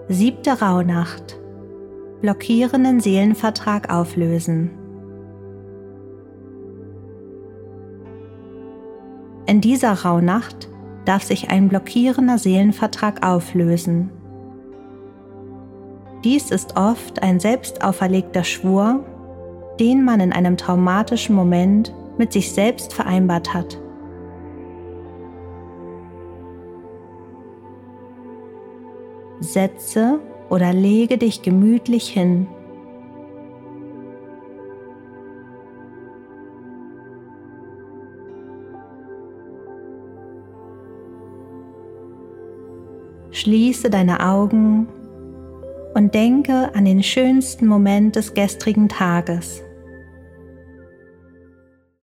7. Rauhnacht. Blockierenden Seelenvertrag auflösen. In dieser Rauhnacht darf sich ein blockierender Seelenvertrag auflösen. Dies ist oft ein selbst auferlegter Schwur, den man in einem traumatischen Moment mit sich selbst vereinbart hat. Setze oder lege dich gemütlich hin. Schließe deine Augen und denke an den schönsten Moment des gestrigen Tages.